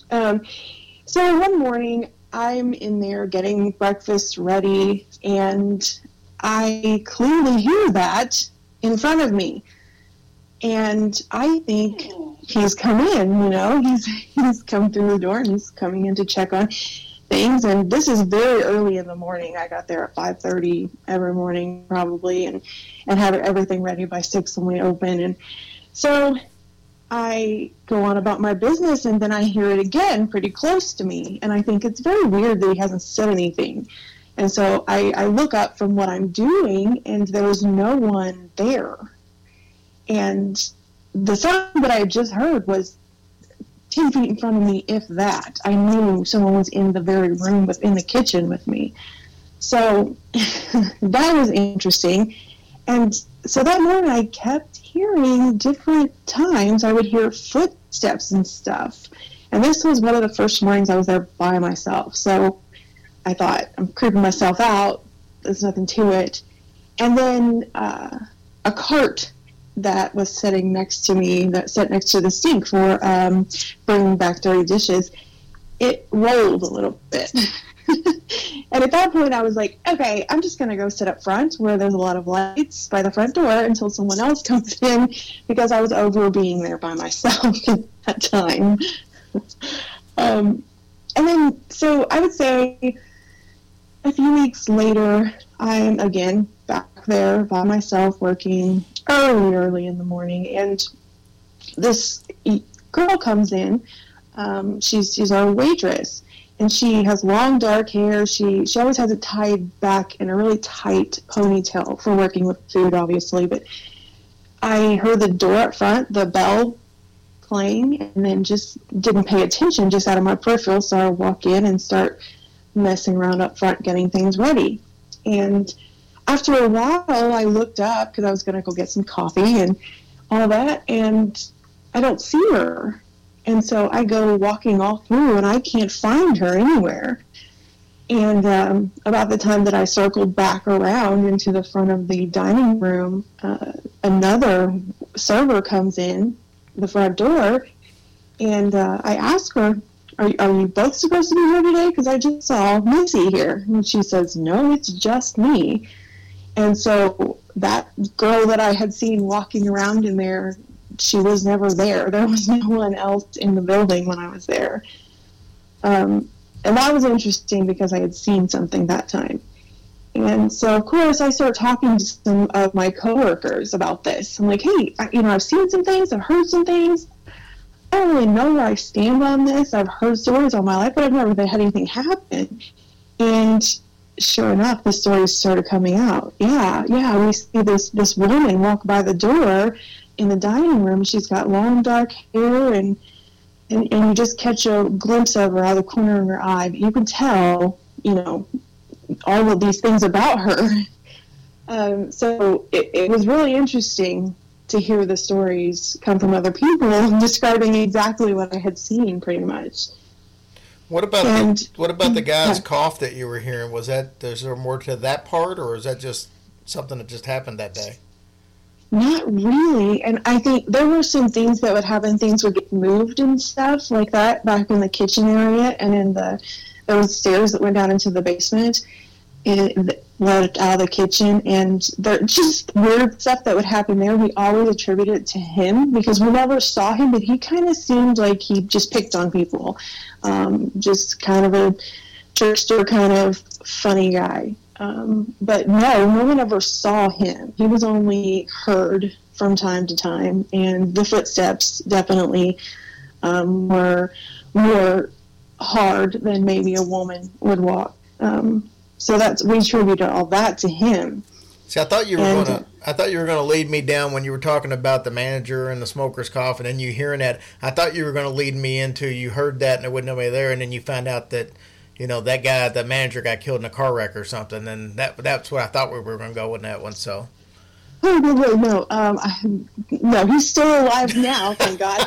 So one morning, I'm in there getting breakfast ready, and I clearly hear that in front of me. And I think he's come in, he's come through the door, and he's coming in to check on things. And this is very early in the morning. I got there at 5:30 every morning, probably, and had everything ready by 6 when we open. And so I go on about my business, and then I hear it again pretty close to me. And I think it's very weird that he hasn't said anything. And so I look up from what I'm doing, and there was no one there. And the sound that I had just heard was 10 feet in front of me, if that. I knew someone was in the very room in the kitchen with me. So that was interesting. And so that morning I kept hearing different times. I would hear footsteps and stuff. And this was one of the first mornings I was there by myself. So I thought, I'm creeping myself out. There's nothing to it. And then a cart that was sitting next to me, that sat next to the sink for bringing back dirty dishes, it rolled a little bit. And at that point I was like, okay, I'm just going to go sit up front where there's a lot of lights by the front door until someone else comes in, because I was over being there by myself at that time. And then, so I would say a few weeks later, I'm again back there by myself working early in the morning, and this girl comes in. She's our waitress, and she has long dark hair. She always has it tied back in a really tight ponytail for working with food, obviously. But I heard the door up front, the bell playing, and then just didn't pay attention, just out of my peripheral. So I walk in and start messing around up front, getting things ready. And after a while, I looked up because I was going to go get some coffee and all that, and I don't see her. And so I go walking all through, and I can't find her anywhere. And about the time that I circled back around into the front of the dining room, another server comes in the front door, and I ask her, are you both supposed to be here today? Because I just saw Missy here. And she says, no, it's just me. And so that girl that I had seen walking around in there, she was never there. There was no one else in the building when I was there. And that was interesting because I had seen something that time. And so, of course, I start talking to some of my coworkers about this. I'm like, hey, I've seen some things, I've heard some things. I don't really know where I stand on this. I've heard stories all my life, but I've never had anything happen. And sure enough, the stories started coming out. Yeah, we see this woman walk by the door in the dining room. She's got long dark hair, and you just catch a glimpse of her out of the corner of her eye. But you can tell, all of these things about her. So it was really interesting to hear the stories come from other people describing exactly what I had seen, pretty much. What about the guy's cough that you were hearing? Is there more to that part, or is that just something that just happened that day? Not really. And I think there were some things that would happen. Things would get moved and stuff like that back in the kitchen area, and in there was stairs that went down into the basement. It led out of the kitchen, and just weird stuff that would happen there. We always attributed it to him because we never saw him, but he kind of seemed like he just picked on people. Just kind of a trickster, kind of funny guy. But no one ever saw him. He was only heard from time to time, and the footsteps definitely were more hard than maybe a woman would walk. So we attributed all that to him. See, I thought you were gonna lead me down when you were talking about the manager and the smoker's cough, and then you hearing that. I thought you were gonna lead me into you heard that and there wasn't nobody there, and then you found out that that guy, the manager, got killed in a car wreck or something, and that's what I thought we were gonna go with that one. So. Oh no! No, he's still alive now. Thank God.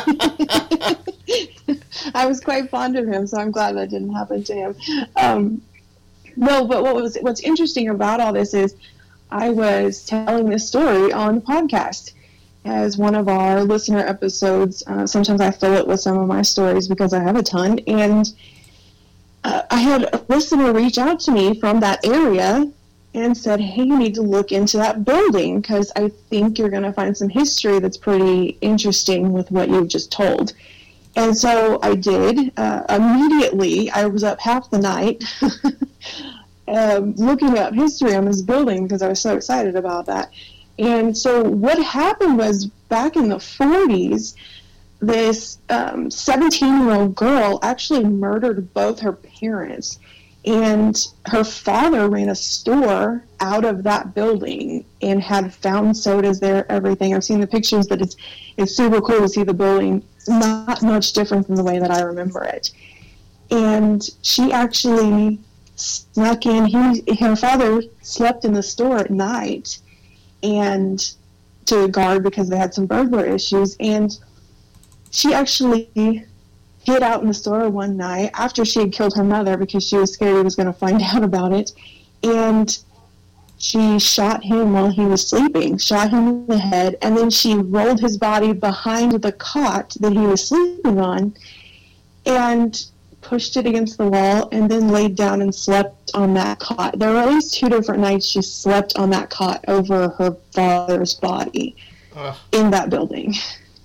I was quite fond of him, so I'm glad that didn't happen to him. No, but what's interesting about all this is I was telling this story on the podcast as one of our listener episodes. Sometimes I fill it with some of my stories because I have a ton. And I had a listener reach out to me from that area and said, hey, you need to look into that building because I think you're going to find some history that's pretty interesting with what you've just told. And so I did. Immediately, I was up half the night looking up history on this building because I was so excited about that. And so what happened was back in the 40s, this 17-year-old girl actually murdered both her parents. And her father ran a store out of that building and had found sodas there, everything. I've seen the pictures, but it's super cool to see the building. Not much different from the way that I remember it. And she actually snuck in. Her father slept in the store at night and to guard because they had some burglar issues. And she actually hid out in the store one night after she had killed her mother because she was scared he was going to find out about it. And she shot him while he was sleeping, shot him in the head, and then she rolled his body behind the cot that he was sleeping on and pushed it against the wall and then laid down and slept on that cot. There were at least 2 different nights she slept on that cot over her father's body in that building.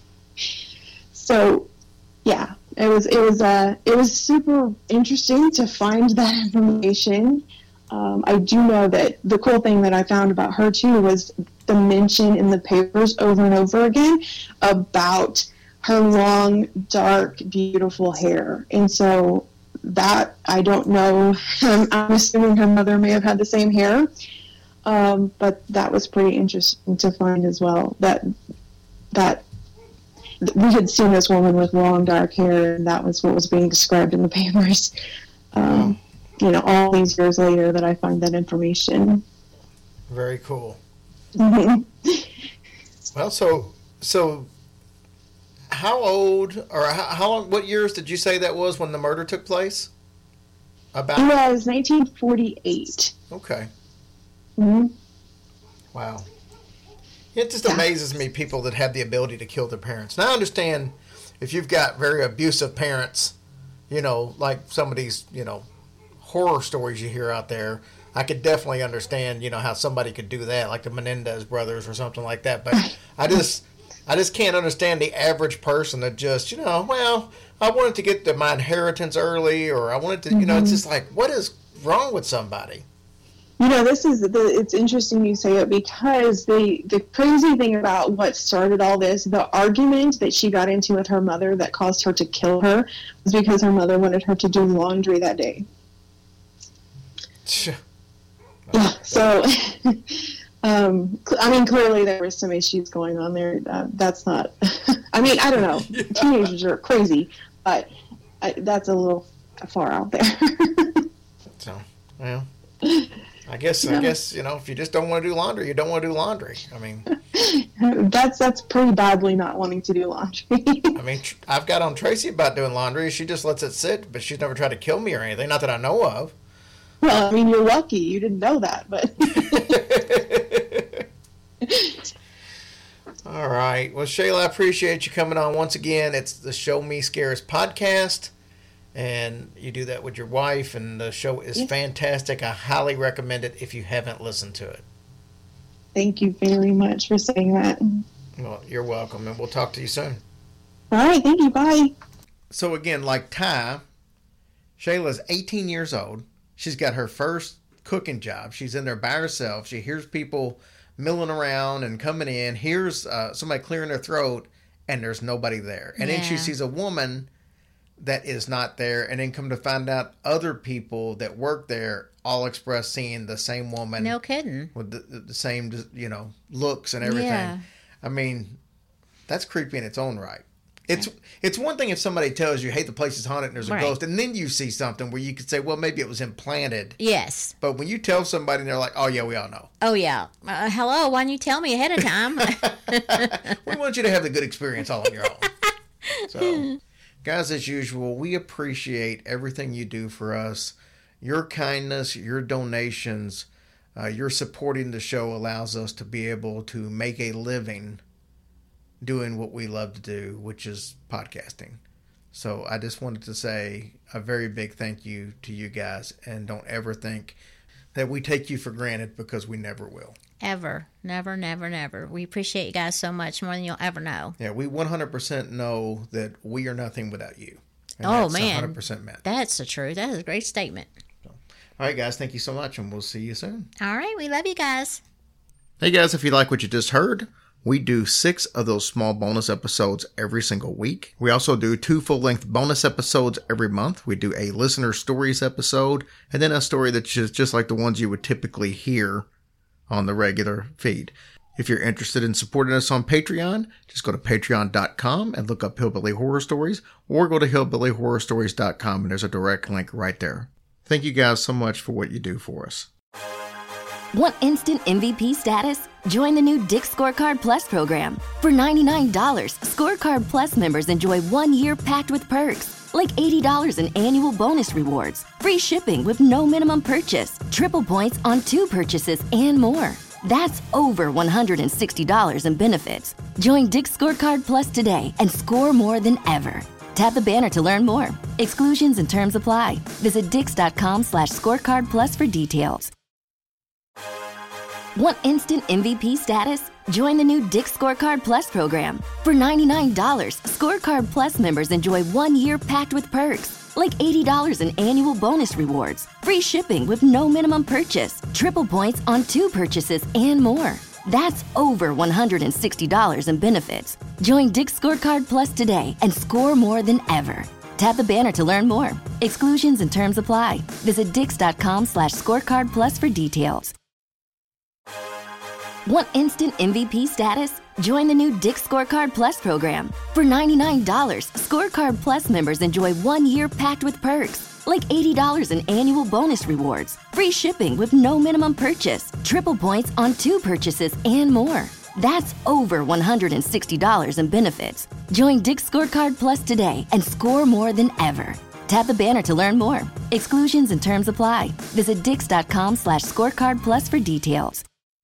So, yeah, it was super interesting to find that information. I do know that the cool thing that I found about her too was the mention in the papers over and over again about her long, dark, beautiful hair. And so that, I don't know, I'm assuming her mother may have had the same hair, but that was pretty interesting to find as well, that we had seen this woman with long, dark hair, and that was what was being described in the papers. All these years later that I find that information. Very cool. Mm-hmm. Well, so how old or how long, what years did you say that was when the murder took place? About? It was 1948. Okay. Mm-hmm. Wow. It just amazes me, people that have the ability to kill their parents. Now I understand if you've got very abusive parents, like some of these, horror stories you hear out there, I could definitely understand, how somebody could do that, like the Menendez brothers or something like that. But I just can't understand the average person that just, well, I wanted to get my inheritance early, or I wanted to, it's just like, what is wrong with somebody? It's interesting you say it because the crazy thing about what started all this, the argument that she got into with her mother that caused her to kill her was because her mother wanted her to do laundry that day. Yeah, so, clearly there was some issues going on there. That's not, I don't know. Yeah. Teenagers are crazy, but that's a little far out there. So, well. I guess, if you just don't want to do laundry, you don't want to do laundry. I mean, that's pretty badly not wanting to do laundry. I mean, I've got on Tracy about doing laundry. She just lets it sit, but she's never tried to kill me or anything. Not that I know of. Well, I mean, you're lucky. You didn't know that, but. All right. Well, Shayla, I appreciate you coming on once again. It's the Show Me Scares podcast. And you do that with your wife, and the show is fantastic. I highly recommend it if you haven't listened to it. Thank you very much for saying that. Well, you're welcome, and we'll talk to you soon. All right, thank you. Bye. So again, like Ty, Shayla's 18 years old. She's got her first cooking job. She's in there by herself. She hears people milling around and coming in, hears somebody clearing their throat, and there's nobody there. And then she sees a woman that is not there, and then come to find out other people that work there all express seeing the same woman. No kidding. With the same, looks and everything. Yeah. I mean, that's creepy in its own right. It's one thing if somebody tells you, hey, the place is haunted and there's a ghost, and then you see something where you could say, well, maybe it was implanted. Yes. But when you tell somebody and they're like, oh, yeah, we all know. Oh, yeah. Hello, why don't you tell me ahead of time? We want you to have the good experience all on your own. So, guys, as usual, we appreciate everything you do for us. Your kindness, your donations, your supporting the show allows us to be able to make a living doing what we love to do, which is podcasting. So I just wanted to say a very big thank you to you guys, and don't ever think that we take you for granted, because we never will. Ever. Never, never, never. We appreciate you guys so much, more than you'll ever know. Yeah, we 100% know that we are nothing without you. And that's man. 100% meant. That's the truth. That is a great statement. So, all right, guys, thank you so much, and we'll see you soon. All right, we love you guys. Hey, guys, if you like what you just heard, we do 6 of those small bonus episodes every single week. We also do 2 full-length bonus episodes every month. We do a listener stories episode, and then a story that's just like the ones you would typically hear on the regular feed. If you're interested in supporting us on Patreon, just go to patreon.com and look up Hillbilly Horror Stories, or go to hillbillyhorrorstories.com, and there's a direct link right there. Thank you guys so much for what you do for us. Want instant MVP status? Join the new Dick's Scorecard Plus program. For $99, Scorecard Plus members enjoy 1 year packed with perks, like $80 in annual bonus rewards, free shipping with no minimum purchase, triple points on 2 purchases, and more. That's over $160 in benefits. Join Dick's Scorecard Plus today and score more than ever. Tap the banner to learn more. Exclusions and terms apply. Visit dix.com/scorecard plus for details. Want instant MVP status? Join the new Dick's Scorecard Plus program. For $99, Scorecard Plus members enjoy 1 year packed with perks, like $80 in annual bonus rewards, free shipping with no minimum purchase, triple points on 2 purchases, and more. That's over $160 in benefits. Join Dick's Scorecard Plus today and score more than ever. Tap the banner to learn more. Exclusions and terms apply. Visit dix.com/scorecard plus for details. Want instant MVP status? Join the new Dick's Scorecard Plus program. For $99, Scorecard Plus members enjoy 1 year packed with perks, like $80 in annual bonus rewards, free shipping with no minimum purchase, triple points on 2 purchases, and more. That's over $160 in benefits. Join Dick's Scorecard Plus today and score more than ever. Tap the banner to learn more. Exclusions and terms apply. Visit dix.com/scorecard plus for details.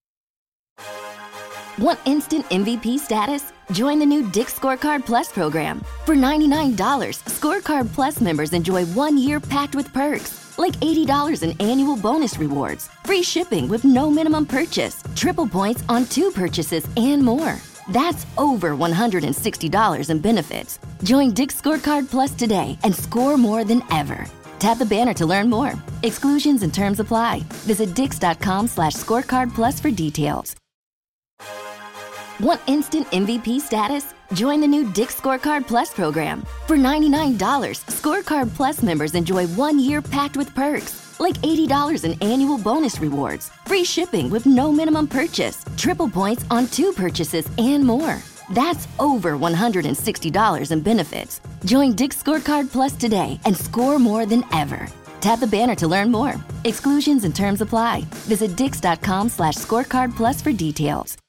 Want instant MVP status? Join the new Dick's Scorecard Plus program. For $99, Scorecard Plus members enjoy 1 year packed with perks, like $80 in annual bonus rewards, free shipping with no minimum purchase, triple points on 2 purchases, and more. That's over $160 in benefits. Join Dick's Scorecard Plus today and score more than ever. Tap the banner to learn more. Exclusions and terms apply. Visit dix.com/scorecard plus for details. Want instant MVP status? Join the new Dick's Scorecard Plus program. For $99, Scorecard Plus members enjoy 1 year packed with perks, like $80 in annual bonus rewards, free shipping with no minimum purchase, triple points on 2 purchases, and more. That's over $160 in benefits. Join Dick's Scorecard Plus today and score more than ever. Tap the banner to learn more. Exclusions and terms apply. Visit Dix.com/scorecard plus for details.